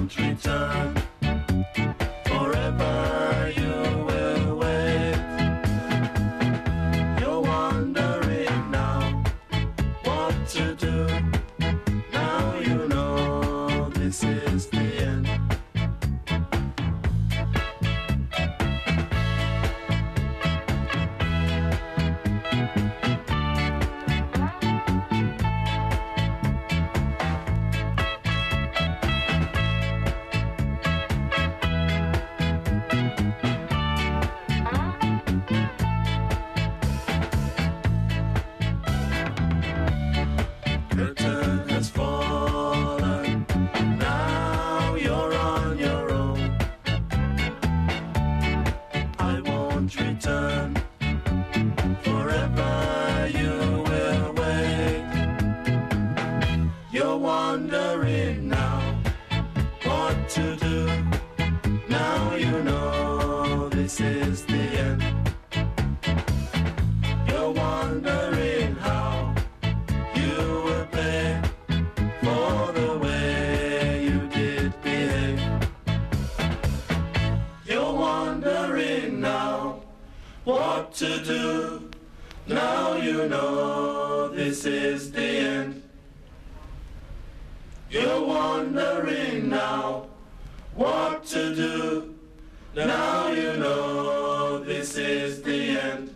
won't return. Forever you will wait. You're wondering now what to do. Now you know this is the end. Curtain has fallen, now you're on your own. I won't return, forever you will wait. You're wondering now what to do. Now you know this is the end. You're wondering how you will pay for the way you did behave. You're wondering now what to do. Now you know this is the end. You're wondering now what to do. Now you know this is the end.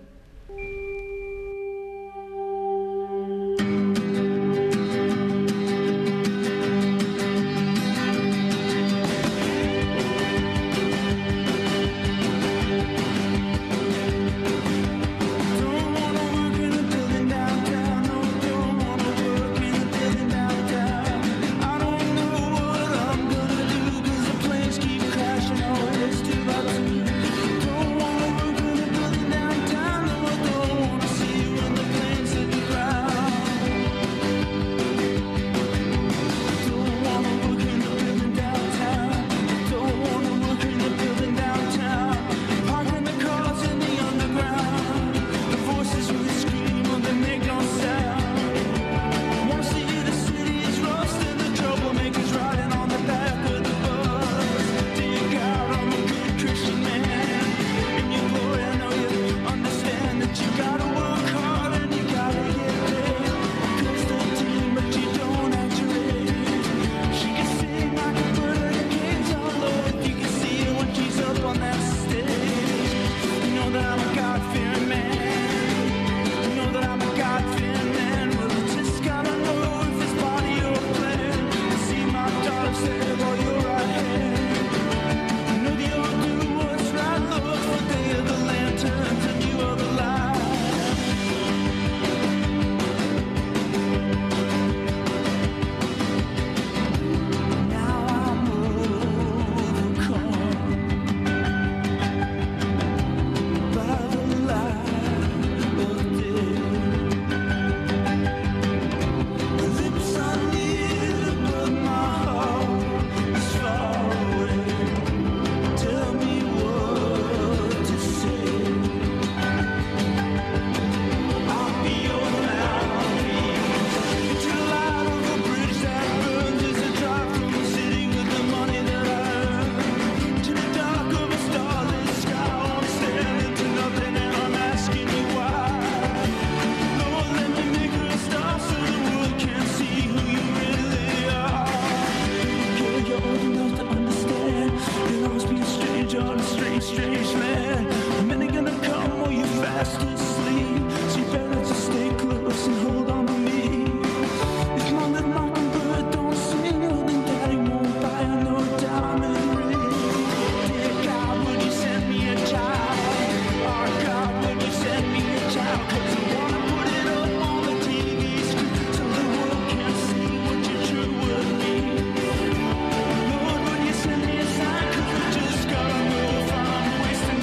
Wasting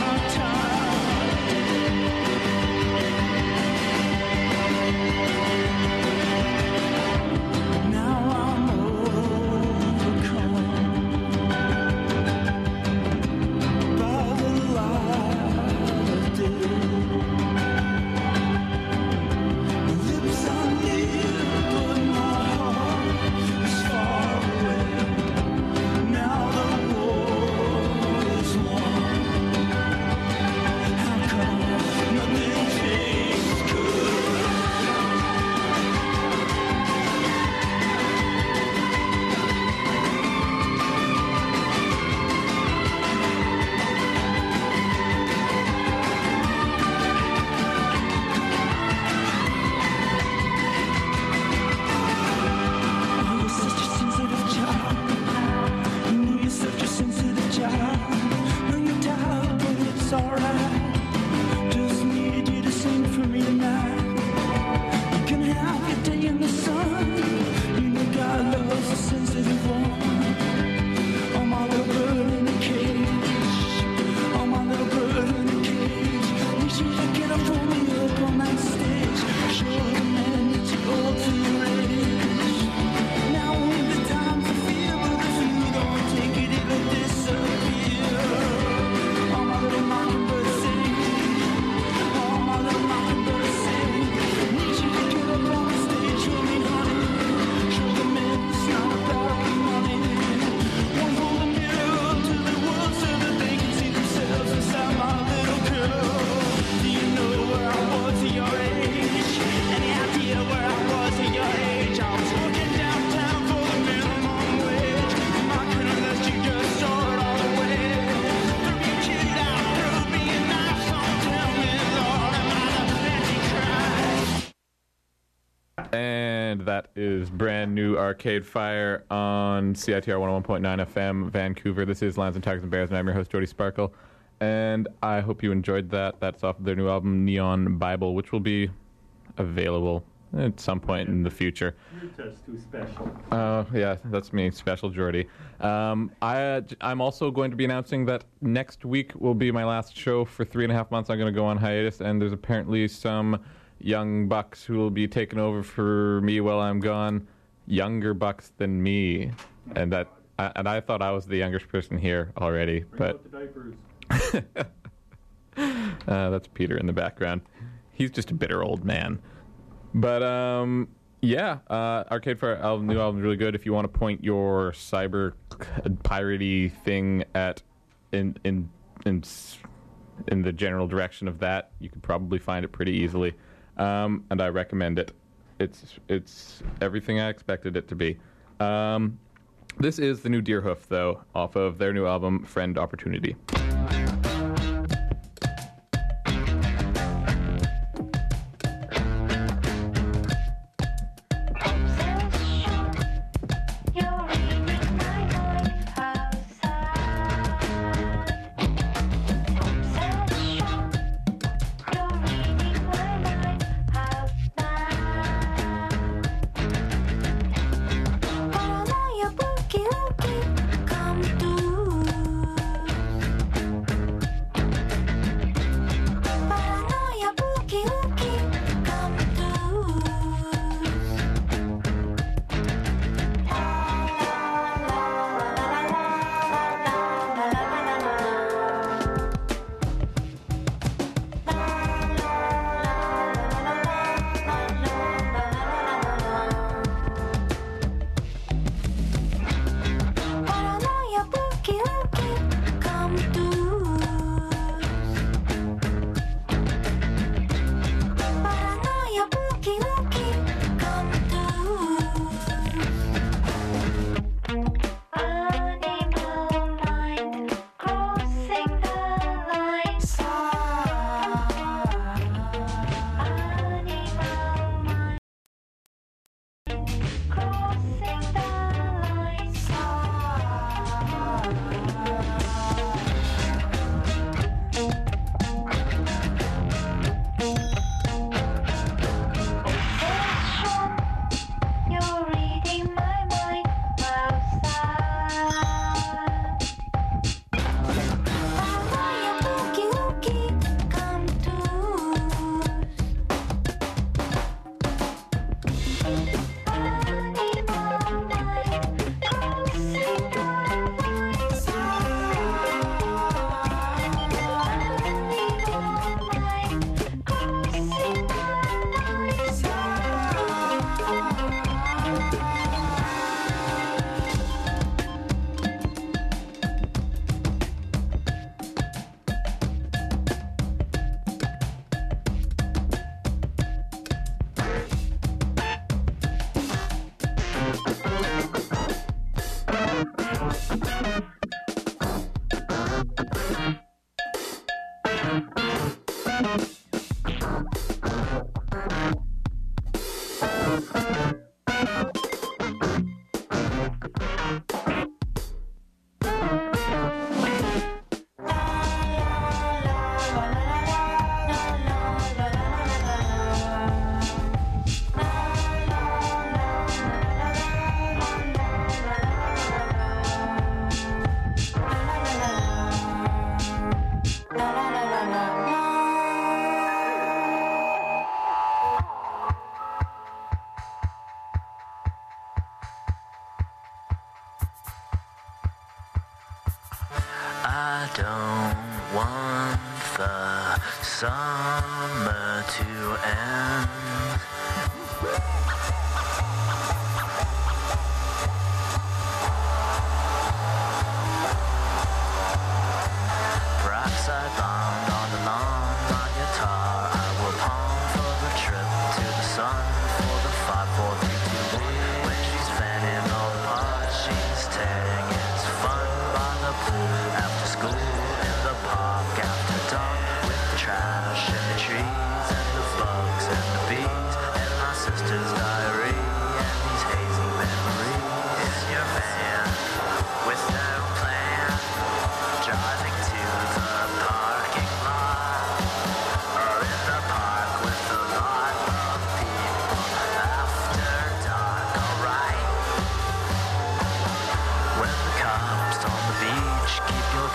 that is brand new Arcade Fire on CITR 101.9 FM, Vancouver. This is Lions and Tigers and Bears, and I'm your host, Jody Sparkle. And I hope you enjoyed that. That's off of their new album, Neon Bible, which will be available at some point in the future. You're just too special. Yeah, that's me, Special Jordy. I'm also going to be announcing that next week will be my last show for 3.5 months. I'm going to go on hiatus, and there's apparently some young bucks who will be taking over for me while I'm gone. Younger bucks than me, and I thought I was the youngest person here already. Bring out the diapers. That's Peter in the background. He's just a bitter old man. But Arcade Fire new album is really good. If you want to point your cyber piratey thing at in the general direction of that, you could probably find it pretty easily. And I recommend it. It's everything I expected it to be. This is the new Deerhoof, though, off of their new album, Friend Opportunity. I don't want the summer to end. Perhaps I bound all along my guitar. I will palm for the trip to the sun, for the 5, 4, 3, 2, 1. When she's fanning all the parts she's tearing, it's fun by the pool, after school, in the park, after dark, with the trash and the trees and the bugs and the bees.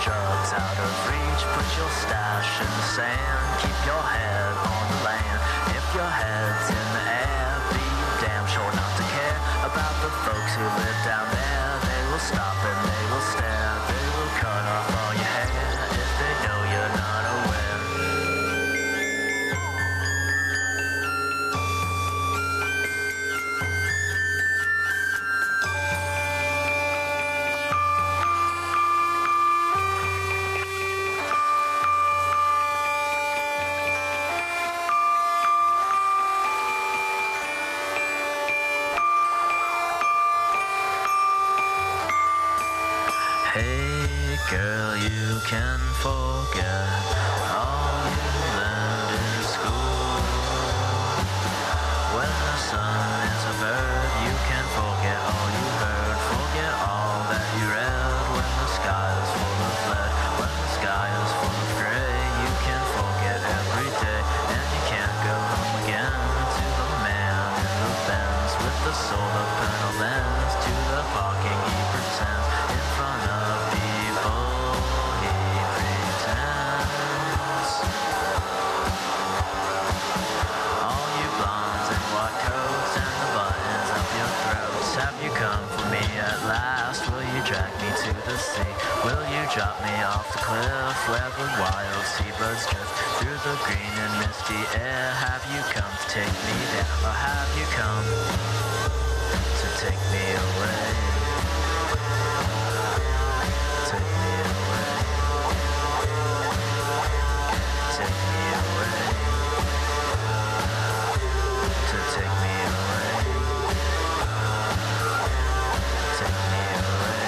drugs out of reach. Put your stash in the sand, keep your head on the land. If your head's in the air, be damn sure not to care about the folks who live down there. They will stop and they will stare. They will cut off all your hair if they know you're not aware. Hey girl, you can forget all you learned in school. When the sun is a bird, you can forget all you heard. Forget all that you read. When the sky is full of lead, when the sky is full of gray, you can forget every day. And you can't go home again to the man in the Benz with the solar panel lens. To the parking he pretends in front of people he pretends. All you blondes in white coats and the buttons up your throats, have you come for me at last? Will you drag me to the sea? Will you drop me off the cliff where the wild seabirds drift through the green and misty air? Have you come to take me there, or have you come to take me away? Take me away. Take me away. To take me away. Take me away.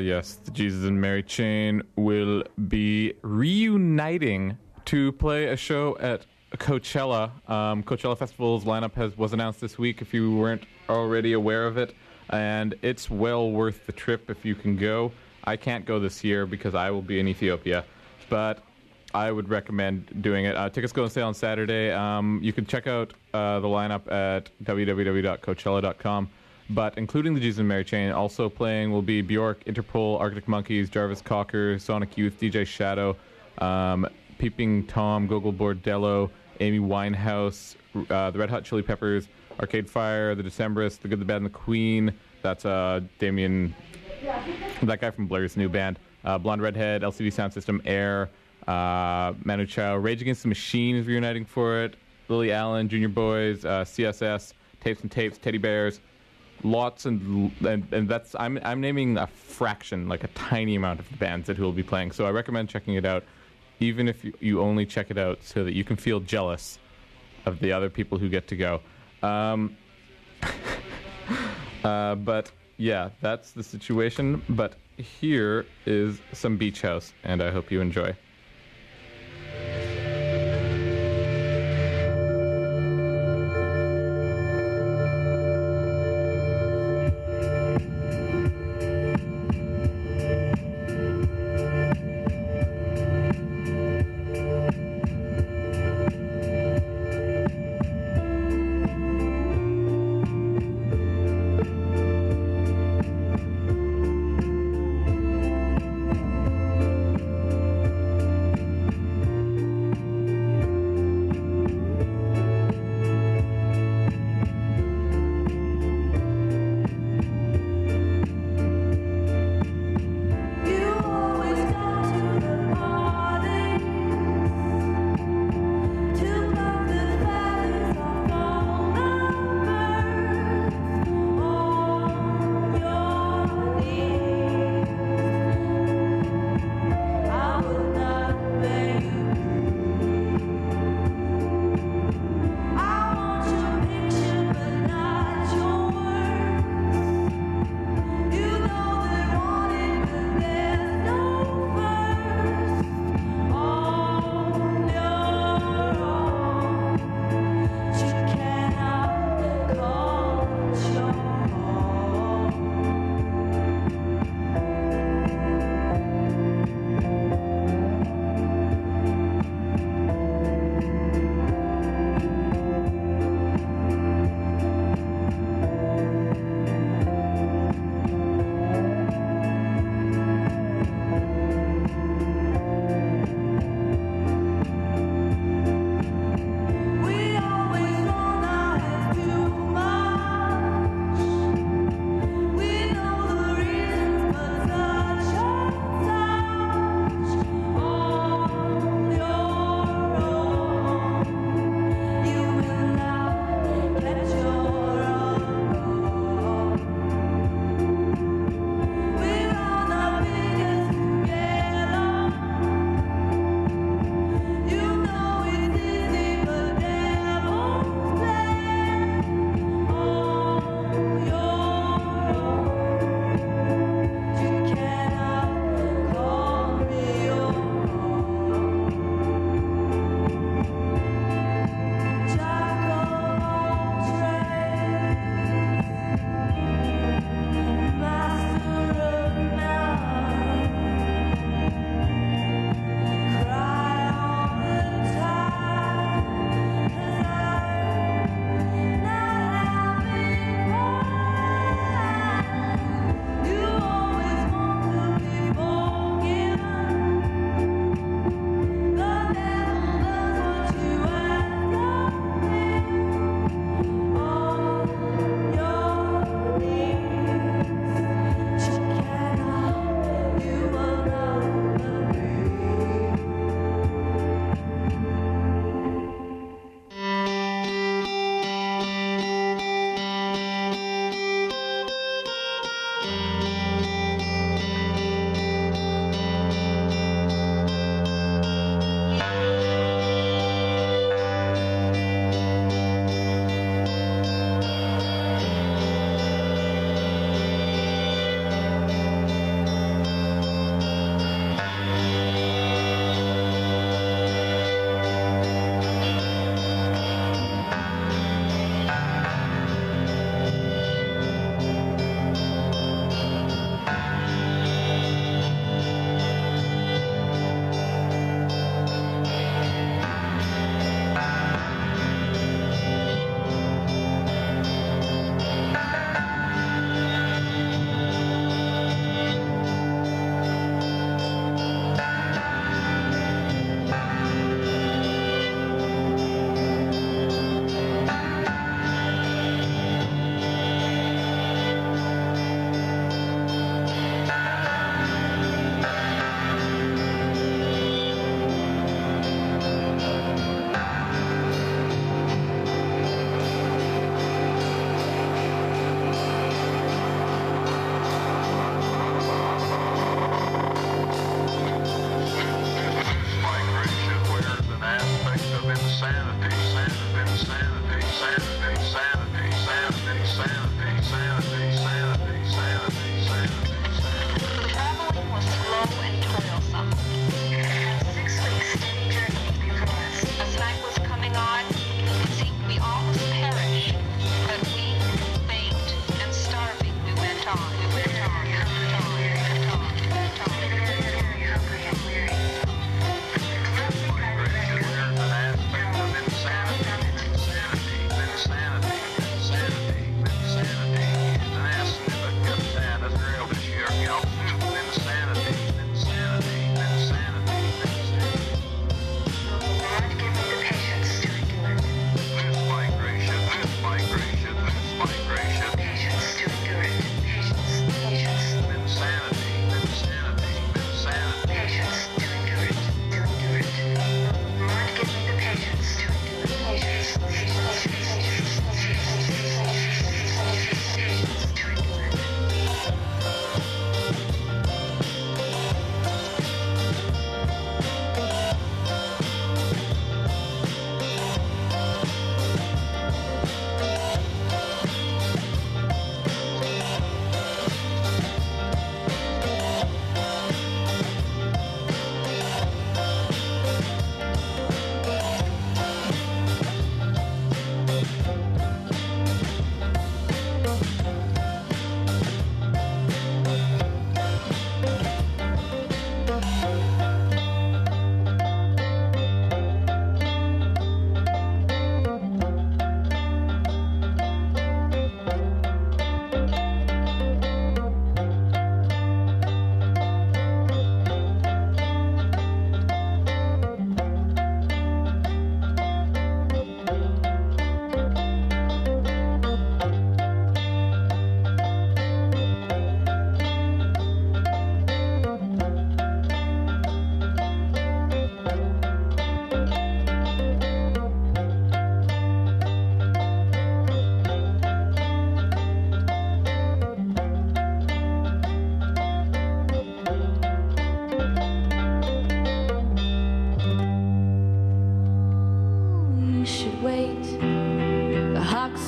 Yes, the Jesus and Mary Chain will be reuniting to play a show at Coachella. Coachella Festival's lineup was announced this week, if you weren't already aware of it, and it's well worth the trip if you can go. I can't go this year because I will be in Ethiopia, but I would recommend doing it. Tickets go on sale on Saturday. You can check out the lineup at www.coachella.com. But including the Jesus and Mary Chain, also playing will be Bjork, Interpol, Arctic Monkeys, Jarvis Cocker, Sonic Youth, DJ Shadow, Peeping Tom, Gogol Bordello, Amy Winehouse, the Red Hot Chili Peppers, Arcade Fire, the Decemberists, the Good, the Bad, and the Queen. That's Damien, that guy from Blur's new band. Blonde Redhead, LCD Sound System, Air, Manu Chao, Rage Against the Machine is reuniting for it. Lily Allen, Junior Boys, CSS, Tapes and Tapes, Teddy Bears. Lots and that's I'm naming a fraction, like a tiny amount of the bands that will be playing. So I recommend checking it out, even if you only check it out so that you can feel jealous of the other people who get to go. But yeah, that's the situation. But here is some Beach House, and I hope you enjoy.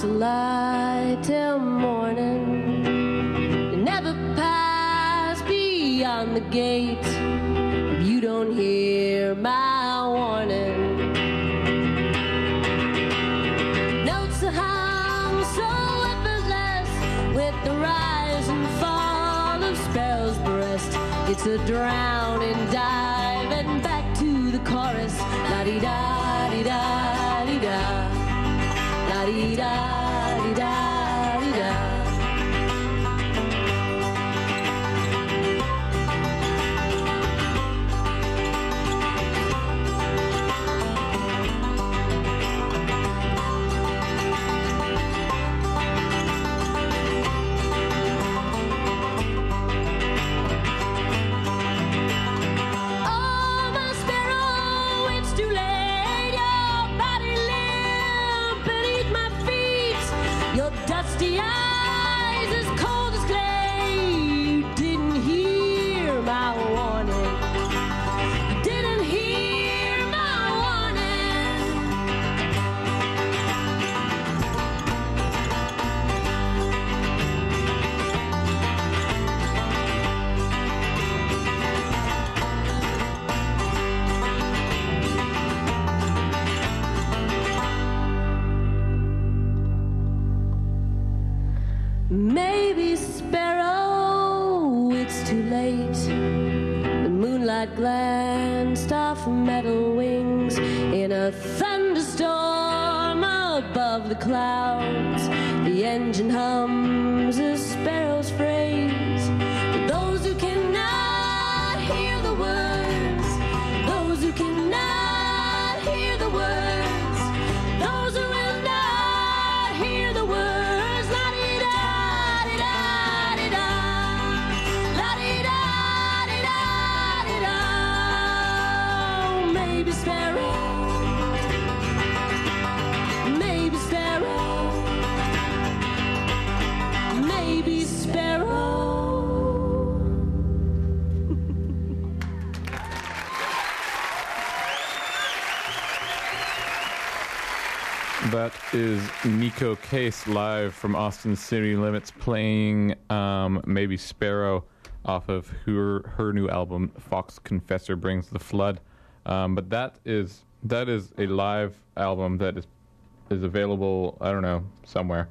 a lie till morning. You never pass beyond the gate if you don't hear my warning. Notes that hum so effortless with the rise and fall of Sparrow's breast. It's a drowning dive and back to the chorus. La-dee-da-dee-da-dee-da, la-dee-da-dee-da-dee-da. Dusty eyes as cold as clay. You didn't hear my warning. You didn't hear my warning. Maybe Sparrow, it's too late. The moonlight glanced off metal wings in a thunderstorm above the clouds. The engine hums a sparrow's phrase. For those who cannot hear the words, those who cannot hear the words, those who will not hear the words. Maybe Sparrow, maybe Sparrow, maybe Sparrow. That is Nico Case live from Austin City Limits playing Maybe Sparrow off of her new album Fox Confessor Brings the Flood. But that is a live album that is available, I don't know, somewhere.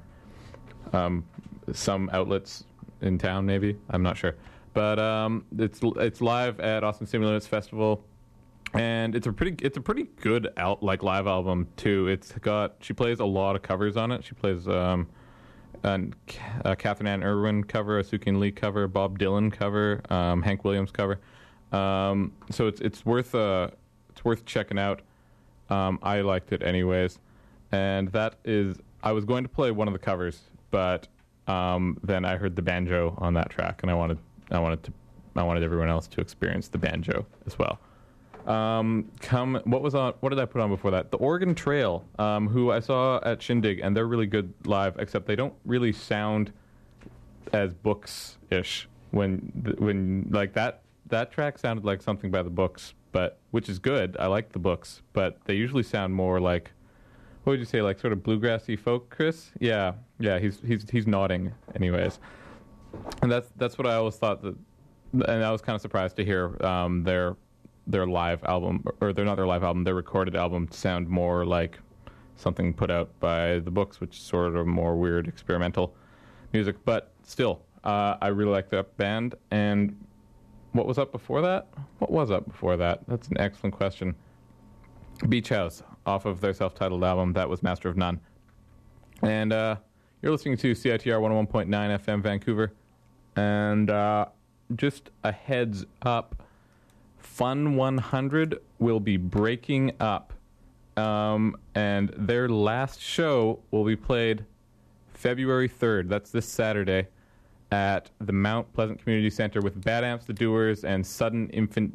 Some outlets in town maybe, I'm not sure. But it's live at Austin City Limits Festival. And it's a pretty good live album too. She plays a lot of covers on it. She plays a Catherine Ann Irwin cover, a Suki and Lee cover, Bob Dylan cover, Hank Williams cover. So it's worth checking out. I liked it anyways, and I was going to play one of the covers, but then I heard the banjo on that track, and I wanted everyone else to experience the banjo as well. What did I put on before that? The Oregon Trail, who I saw at Shindig, and they're really good live, except they don't really sound as Books-ish. When like that track sounded like something by the Books, but which is good. I like the Books, but they usually sound more like, what would you say, like sort of bluegrassy folk, Chris? Yeah. He's nodding, anyways. And that's what I always thought and I was kind of surprised to hear their live album, or they're not their live album, their recorded album sound more like something put out by the Books, which is sort of more weird experimental music. But still, I really like that band. And what was up before that? That's an excellent question. Beach House, off of their self-titled album. That was Master of None. And you're listening to CITR 101.9 FM Vancouver. And just a heads up, Fun 100 will be breaking up. And their last show will be played February 3rd. That's this Saturday at the Mount Pleasant Community Center with Bad Amps, The Doers, and Sudden Infant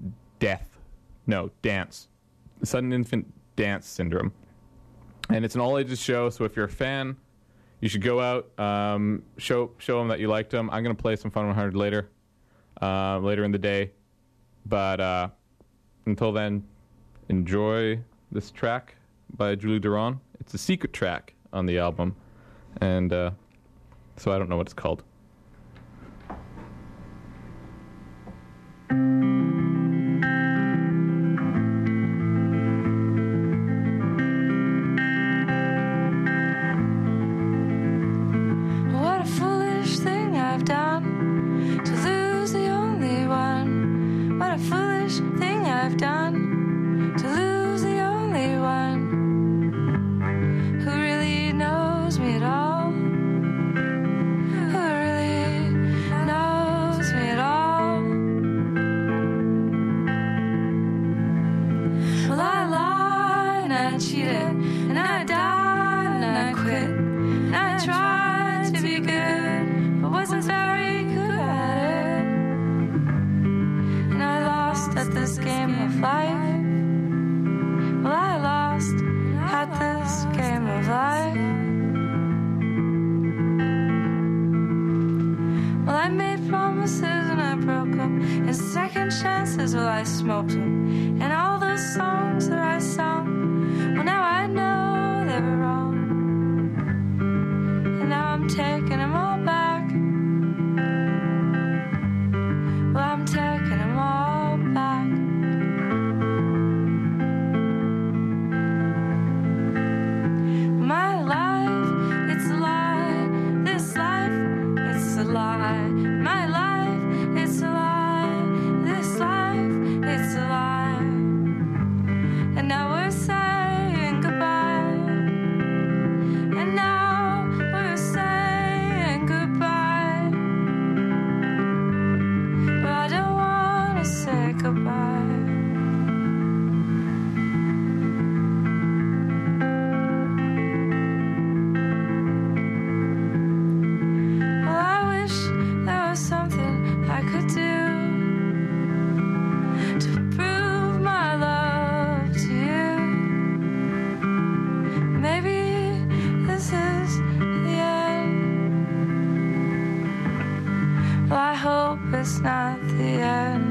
Dance Syndrome. And it's an all-ages show, so if you're a fan, you should go out, show them that you liked them. I'm going to play some Fun 100 later in the day. But until then, enjoy this track by Julie Duran. It's a secret track on the album. and so I don't know what it's called. What a foolish thing I've done to lose the only one. What a foolish thing I've done to lose the only one who really knows me at all. Who really knows me at all. Well, I lied and I cheated and I died and I quit and I tried to be good, but wasn't very good at it. And I lost at this game of life. Well, I lost at this game of life. Well, I made promises and I broke them, and second chances, well, I smoked them. And all those songs that I sung, well, now I know they were wrong. And now I'm taking them all back. Well, I'm taking them all back. My life, it's a lie. This life, it's a lie. My life, it's a lie. This life, it's a lie. And now we're saying goodbye. And now we're saying goodbye. But I don't want to say goodbye. Well, I wish there was something I could do to prove my love to you. Maybe this is the end. Well, I hope it's not the end.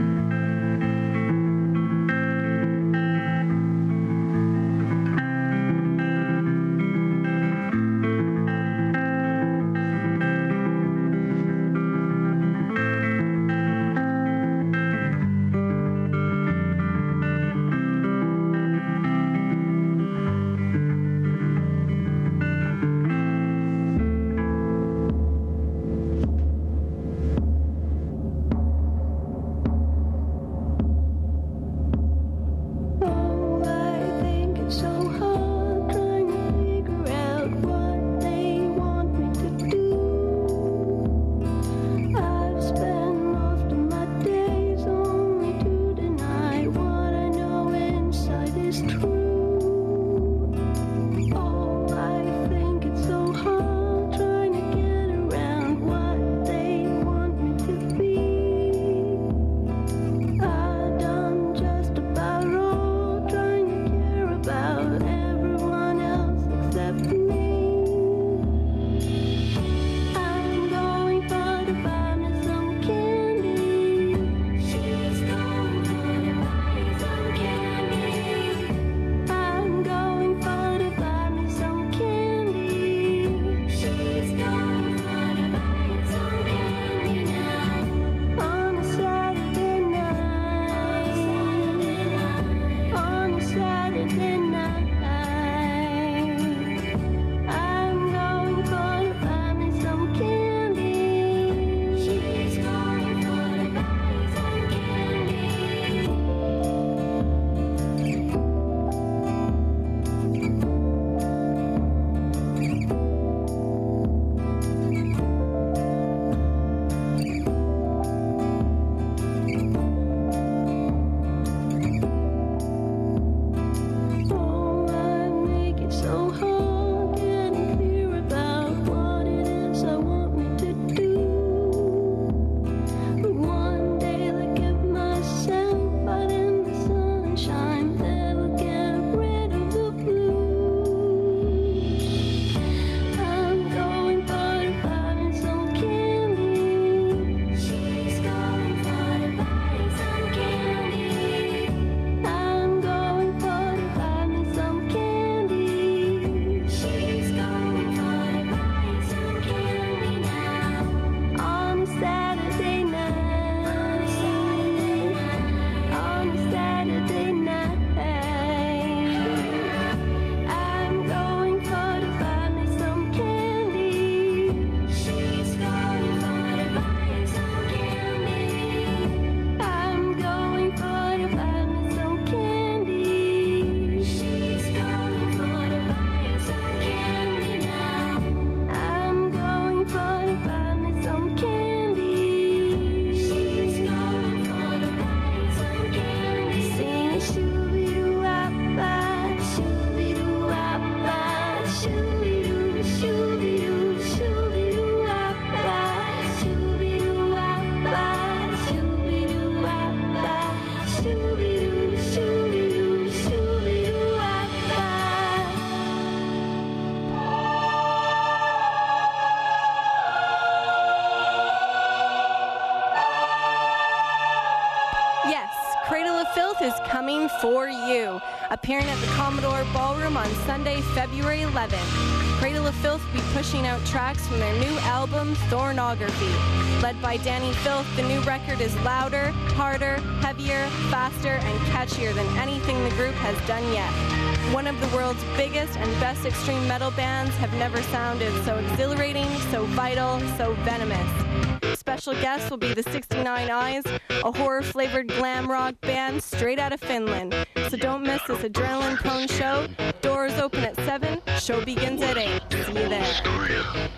Yes, Cradle of Filth is coming for you. Appearing at the Commodore Ballroom on Sunday, February 11th. Cradle of Filth will be pushing out tracks from their new album, Thornography. Led by Danny Filth, the new record is louder, harder, heavier, faster, and catchier than anything the group has done yet. One of the world's biggest and best extreme metal bands have never sounded so exhilarating, so vital, so venomous. Special guests will be the 69 Eyes, a horror-flavored glam rock band straight out of Finland. So don't miss this adrenaline-prone show. Doors open at 7, show begins at 8. See you there.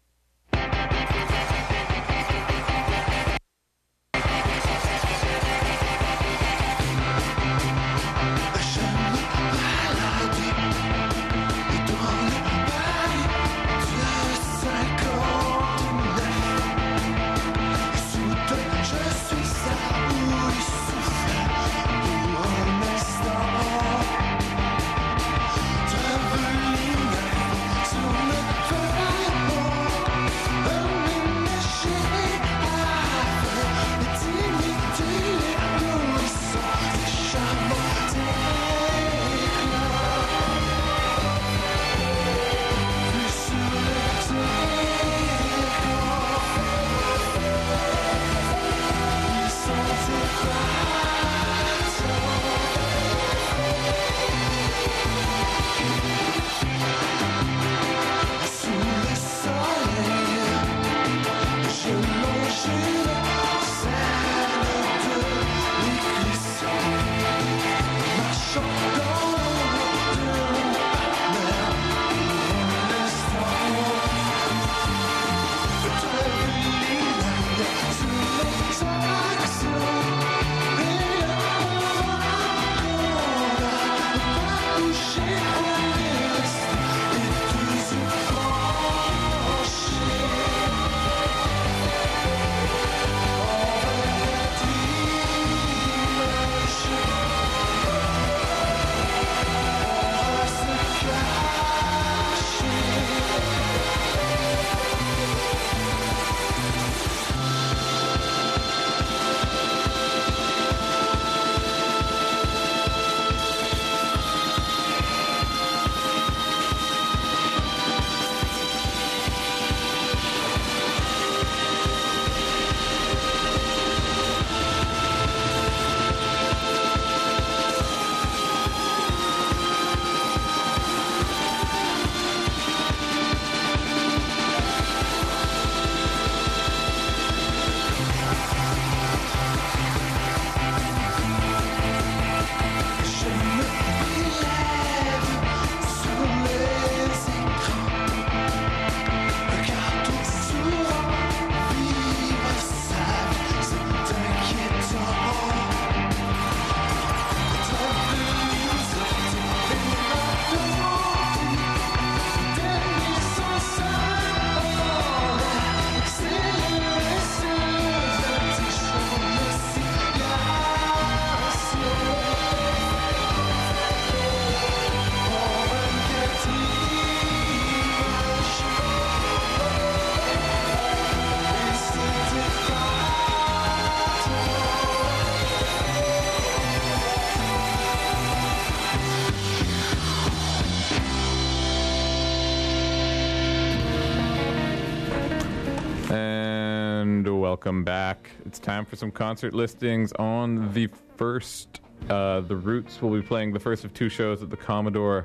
Welcome back. It's time for some concert listings. On the first, The Roots will be playing the first of two shows at the Commodore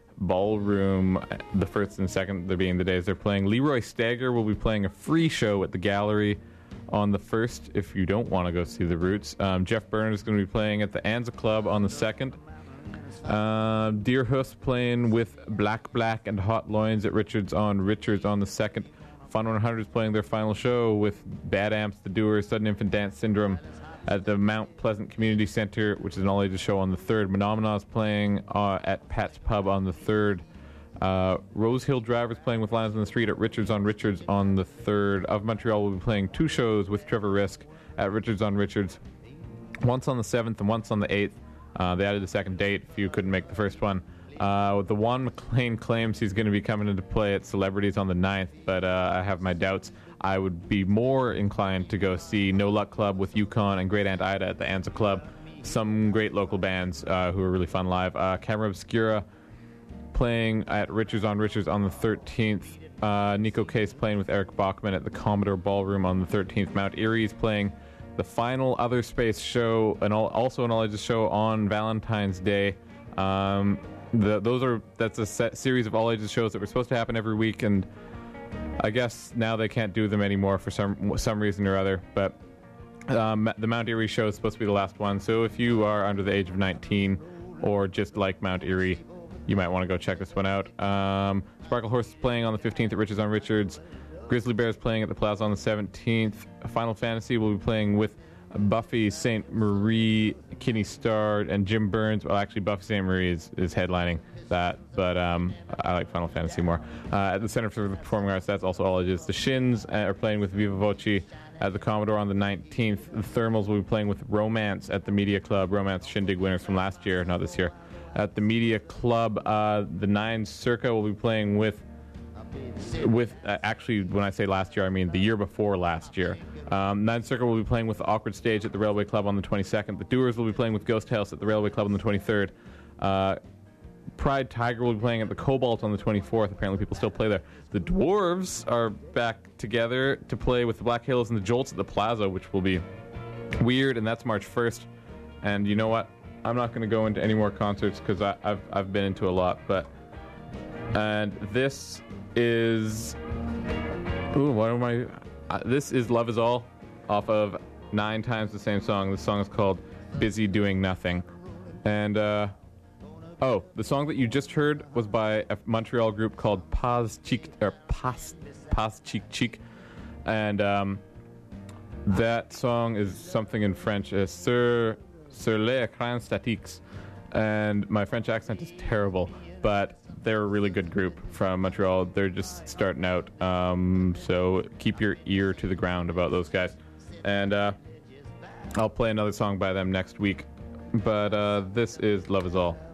Ballroom. The first and second, they're being the days they're playing. Leroy Stagger will be playing a free show at the Gallery on the first, if you don't want to go see The Roots. Jeff Bernard is going to be playing at the Anza Club on the second. Deer Hoofs playing with Black and Hot Loins at Richards on the second. Fun 100 is playing their final show with Bad Amps, The Doers, Sudden Infant Dance Syndrome at the Mount Pleasant Community Center, which is an all-ages show on the third. Menomina is playing at Pat's Pub on the third. Rose Hill Drivers playing with Lions on the Street at Richards on the third. Of Montreal will be playing two shows with Trevor Risk at Richards, once on the 7th and once on the 8th. They added the second date if you couldn't make the first one. The Juan McLean claims he's going to be coming into play at Celebrities on the 9th, but I have my doubts. I would be more inclined to go see No Luck Club with Yukon and Great Aunt Ida at the Anza Club. Some great local bands who are really fun live. Camera Obscura playing at Richards on Richards on the 13th. Nico Case playing with Eric Bachman at the Commodore Ballroom on the 13th. Mount Erie is playing the final Other Space show, and also an All Ages show on Valentine's Day. That's a series of All Ages shows that were supposed to happen every week, and I guess now they can't do them anymore for some reason or other. But the Mount Erie show is supposed to be the last one, so if you are under the age of 19 or just like Mount Erie, you might want to go check this one out. Sparkle Horse is playing on the 15th at Richards on Richards. Grizzly Bear is playing at the Plaza on the 17th. Final Fantasy will be playing with Buffy St. Marie, Kinney Starr, and Jim Burns. Well, actually, Buffy St. Marie is headlining that, but I like Final Fantasy more. At the Center for the Performing Arts, that's also All Ages. The Shins are playing with Viva Voce at the Commodore on the 19th. The Thermals will be playing with Romance at the Media Club. Romance Shindig winners from last year, not this year. At the Media Club, the Nine Circa will be playing with actually, when I say last year, I mean the year before last year. Nine Circle will be playing with the Awkward Stage at the Railway Club on the 22nd. The Doers will be playing with Ghost House at the Railway Club on the 23rd. Pride Tiger will be playing at the Cobalt on the 24th. Apparently people still play there. The Dwarves are back together to play with the Black Halos and the Jolts at the Plaza, which will be weird, and that's March 1st. And you know what? I'm not going to go into any more concerts because I've been into a lot. And this is... This is Love Is All off of 9 Times the Same Song. This song is called Busy Doing Nothing. And, the song that you just heard was by a Montreal group called Pas Cheek Cheek. And, that song is something in French, Sur les écrans statiques. And my French accent is terrible, but they're a really good group from Montreal. They're just starting out, so keep your ear to the ground about those guys. And I'll play another song by them next week, but this is Love Is All.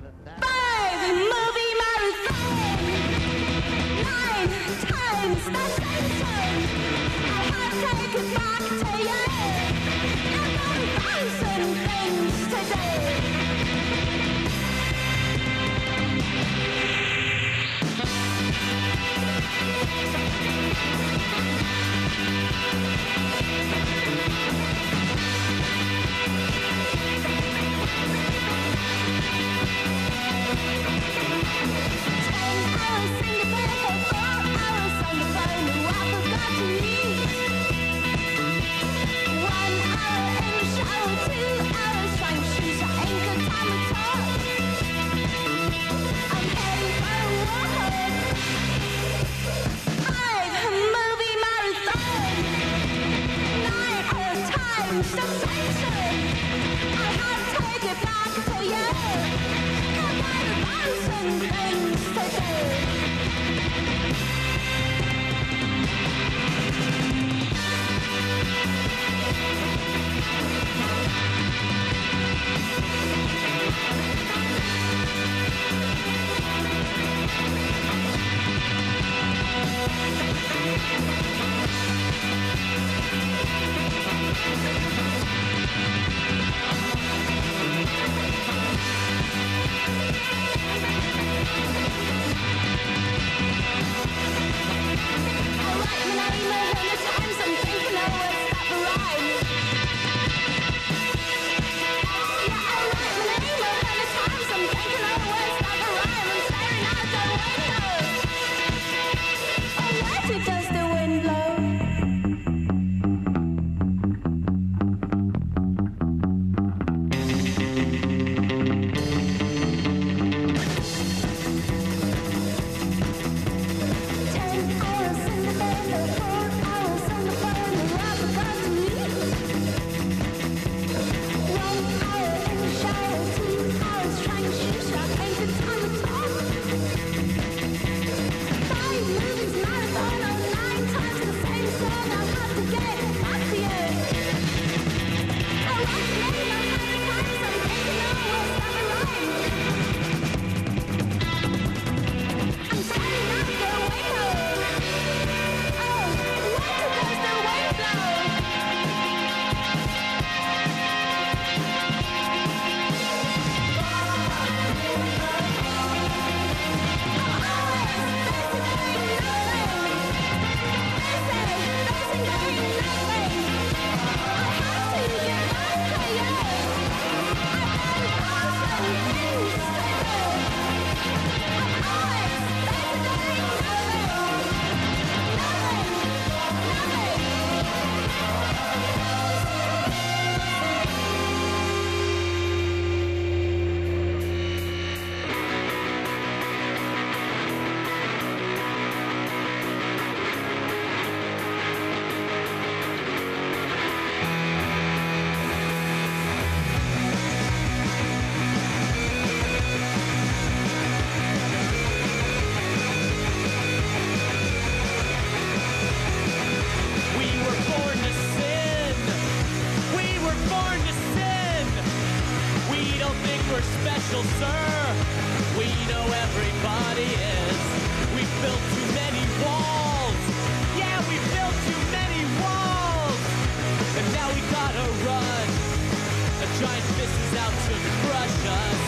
we're special, sir. We know everybody is. We built too many walls. Yeah, we built too many walls. And now we gotta run. A giant fist is out to crush us.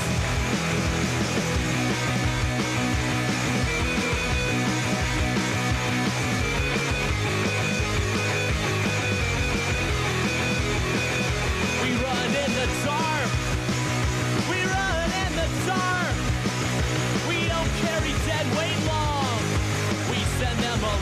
We run in the dark. We run in the dark. We don't carry dead weight long. We send them a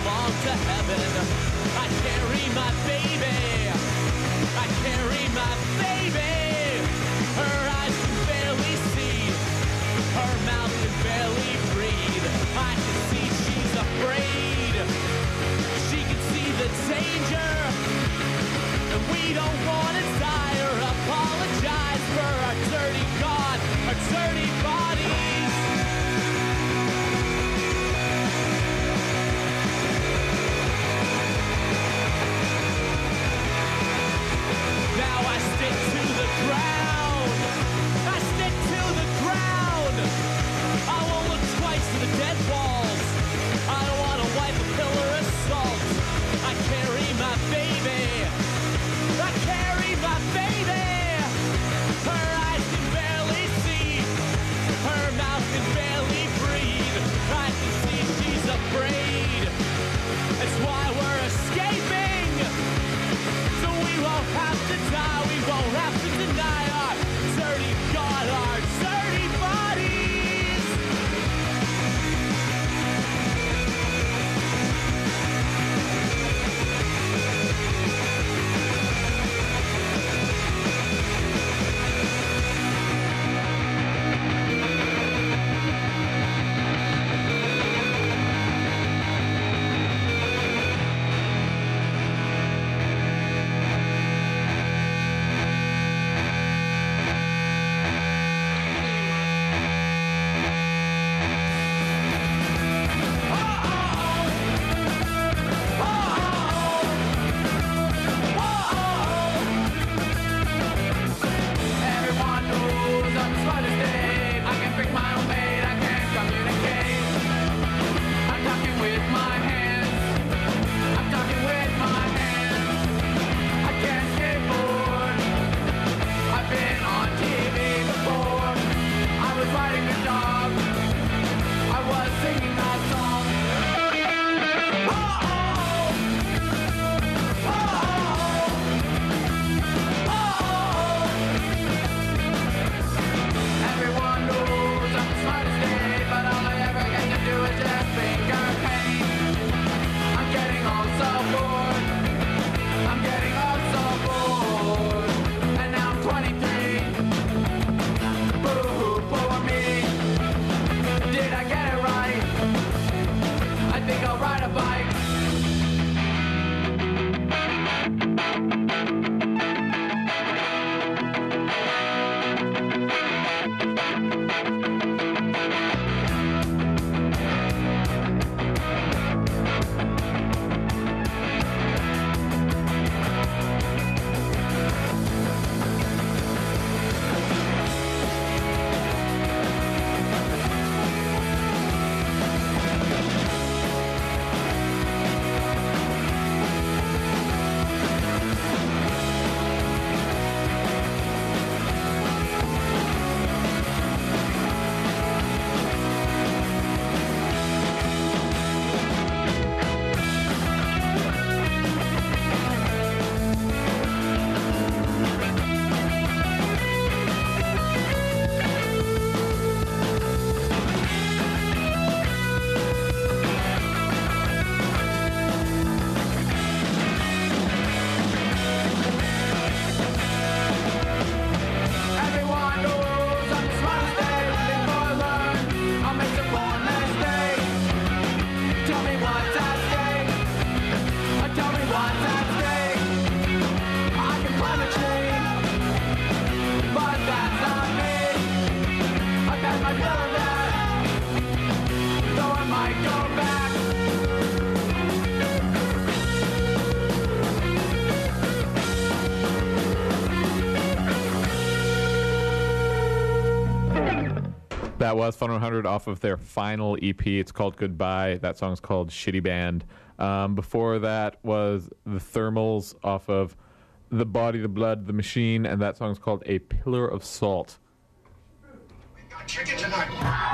That was Fun 100 off of their final EP. It's called Goodbye. That song's called Shitty Band. Before that was The Thermals off of The Body, the Blood, the Machine, and that song's called A Pillar of Salt. Chicken tonight.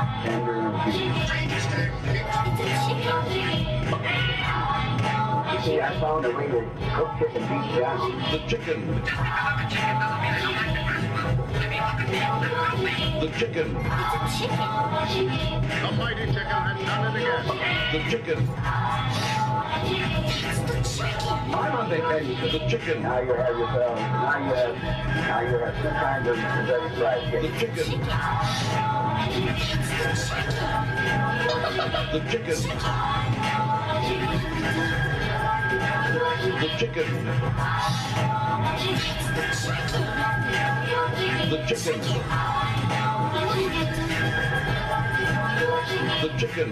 See, I found a way to cook chicken beef down. The chicken. The chicken. The mighty chicken has done it again. The chicken. I'm on vacation. The chicken. Now you have yourself. Now you have two kinds of Kentucky fried The chicken. chicken. The chicken. The chicken. The chicken. The chicken.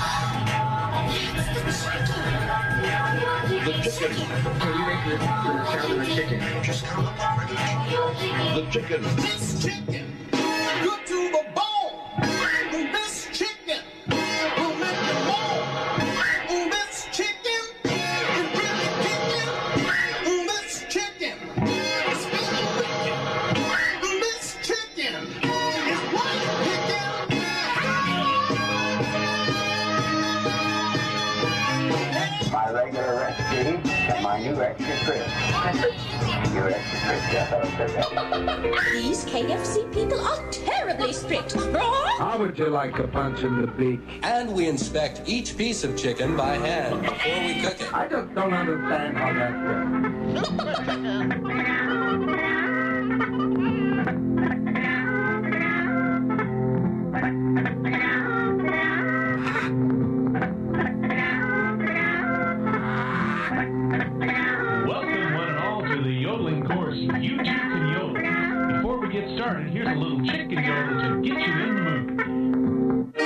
The chicken. Can you make the sound of the chicken? Just come up on the chicken. This chicken, good to the bone. This chicken will make you moan. This chicken is really kicking. This chicken is feeling wicked. This chicken is white picking. My regular recipe and my new extra crisp. Your extra crisp, yes, I'll say that. These KFC people are terribly strict. Right? How would you like a punch in the beak? And we inspect each piece of chicken by hand before we cook it. I just don't understand how that Welcome, one and all, to the yodeling course. You too can yodel. Before we get started, here's a little chicken yodel to get you in the mood.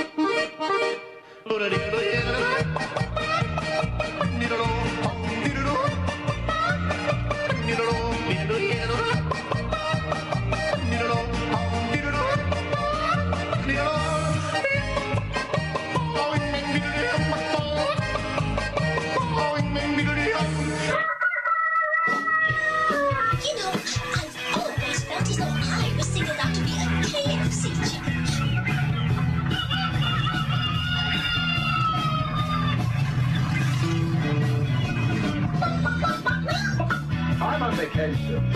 You know, I've always felt as though I was singled out to be a KFC chicken. I'm on vacation.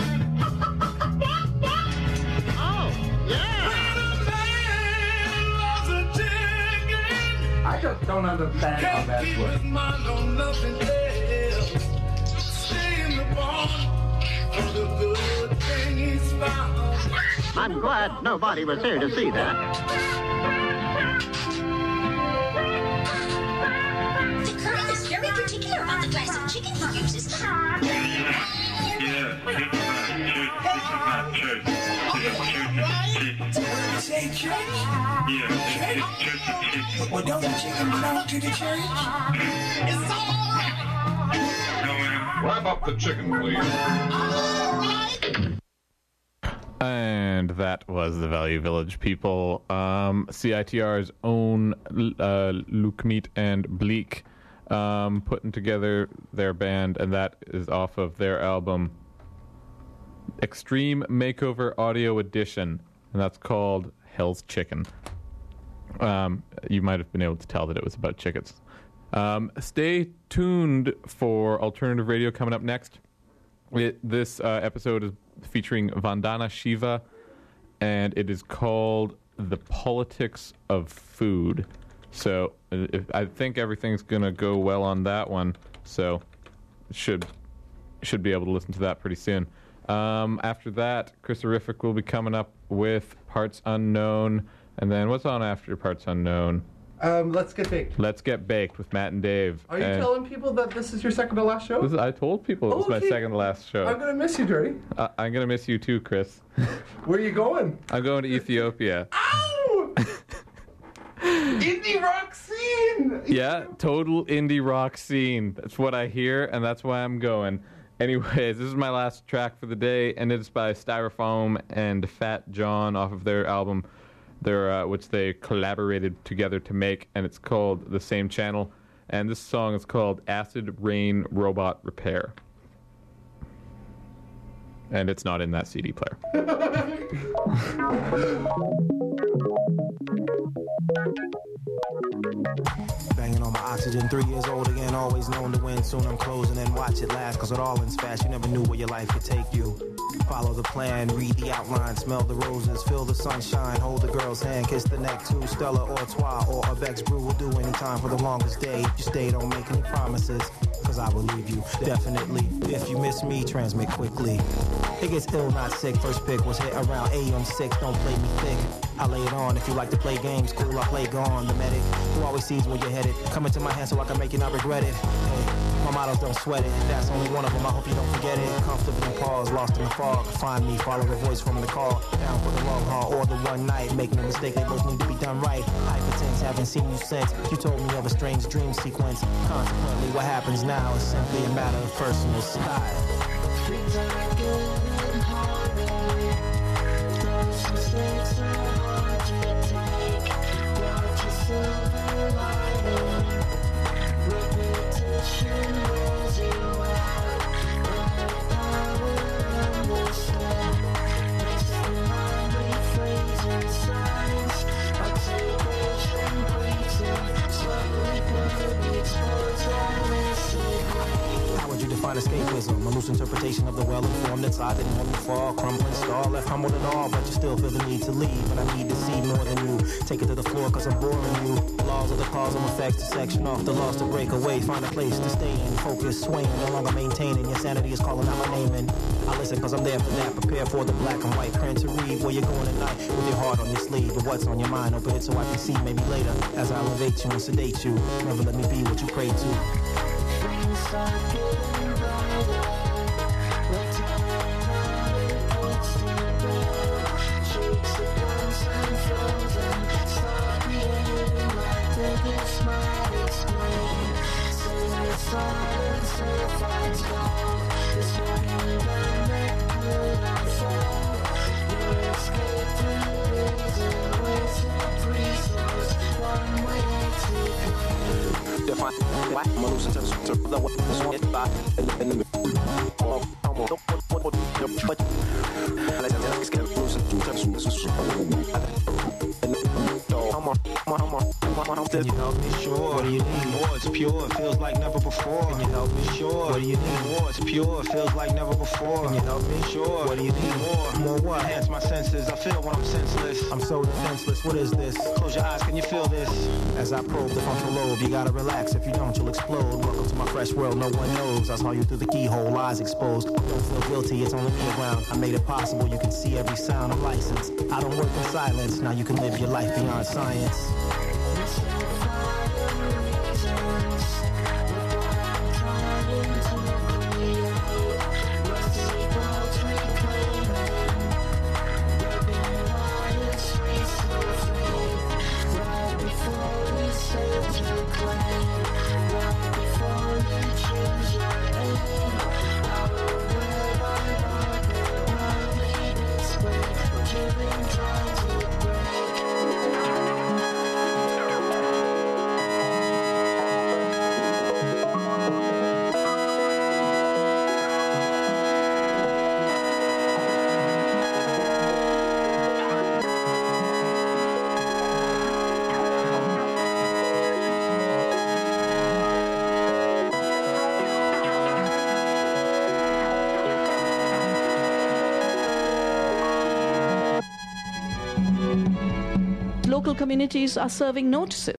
I just don't understand how that works. I'm glad nobody was here to see that. The Colonel is very particular about the glass of chicken he uses. Well, don't the chicken belong to the church? It's all right. Wrap up the chicken, please. And that was the Value Village people. CITR's own Luke Meat and Bleak putting together their band, and that is off of their album Extreme Makeover Audio Edition, and that's called Hell's Chicken. You might have been able to tell that it was about chickens. Stay tuned for alternative radio coming up next. This episode is featuring Vandana Shiva, and it is called The Politics of Food. So I think everything's going to go well on that one, so should be able to listen to that pretty soon. After that, Chris Horrific will be coming up with Parts Unknown, and then what's on after Parts Unknown? Let's Get Baked. Let's Get Baked with Matt and Dave. Are you telling people that this is your second to last show? I told people it was my second to last show. I'm going to miss you, Dirty. I'm going to miss you too, Chris. Where are you going? I'm going to Ethiopia. Ow! Indie rock scene! Yeah, total indie rock scene. That's what I hear, and that's why I'm going. Anyways, this is my last track for the day, and it's by Styrofoam and Fat John off of their album which they collaborated together to make, and it's called The Same Channel. And this song is called Acid Rain Robot Repair. And it's not in that CD player. Banging on my oxygen, 3 years old again, always known to win. Soon I'm closing and watch it last, cause it all ends fast. You never knew where your life could take you. Follow the plan, read the outline, smell the roses, feel the sunshine, hold the girl's hand, kiss the neck too. Stella or Trois or a Vex Brew will do any time for the longest day. If you stay, don't make any promises, cause I will leave you, definitely. If you miss me, transmit quickly. It gets ill, not sick. First pick was hit around AM6. Don't play me thick. I lay it on. If you like to play games, cool, I play gone. The medic who always sees where you're headed. Come into my hand so I can make you not regret it. Hey, my mottos don't sweat it. That's only one of them. I hope you don't forget it. Comfortably pause, lost in the fog. Find me, follow the voice from the call. Down for the long haul or the one night. Make no mistake, they both need to be done right. Hypertense, haven't seen you since. You told me of a strange dream sequence. Consequently, what happens now is simply a matter of personal style. Things are getting harder. Those mistakes are hard to take. Watch your silver lining. Repetition wears you out. Let power understand. Makes the mind rephrase signs. Articulation preaching. Slowly put the exposed on this. How would you define escapism? A loose interpretation of the well-informed that's I didn't want to fall, crumbling star, left humbled at all, but you still feel the need to leave. But I need to see more than you. Take it to the floor cause I'm boring you. Laws of the cause and effects to section off the loss to break away. Find a place to stay in, focus, swaying, no longer maintaining. Your sanity is calling out my name and I listen cause I'm there for that. Prepare for the black and white print to read where you're going tonight with your heart on your sleeve. But what's on your mind, open it so I can see maybe later as I elevate you and sedate you. Never let me be what you pray to. Things start getting brighter. The time puts the bell. Shakes the guns and frozen. Start behaving like the gifts might explain. Sing the silence till finds gold. This morning dynamic could unfold. Your escape through reason. Wasted resource. One way to go. Define what I'm losing to the what this one is by and Can you help me? Sure. What do you need? More, it's pure, it feels like never before. Can you help me? Sure. What do you need? More, it's pure, it feels like never before. Can you help me? Sure. What do you need? More what? Enhance my senses, I feel when I'm senseless. I'm so defenseless, what is this? Close your eyes, can you feel this? As I probe the frontal lobe, you gotta relax, if you don't you'll explode. Welcome to my fresh world, no one knows. I saw you through the keyhole, eyes exposed. Don't feel guilty, it's only me around. I made it possible, you can see every sound, I'm licensed. I don't work in silence, now you can live your life beyond science. Local communities are serving notices.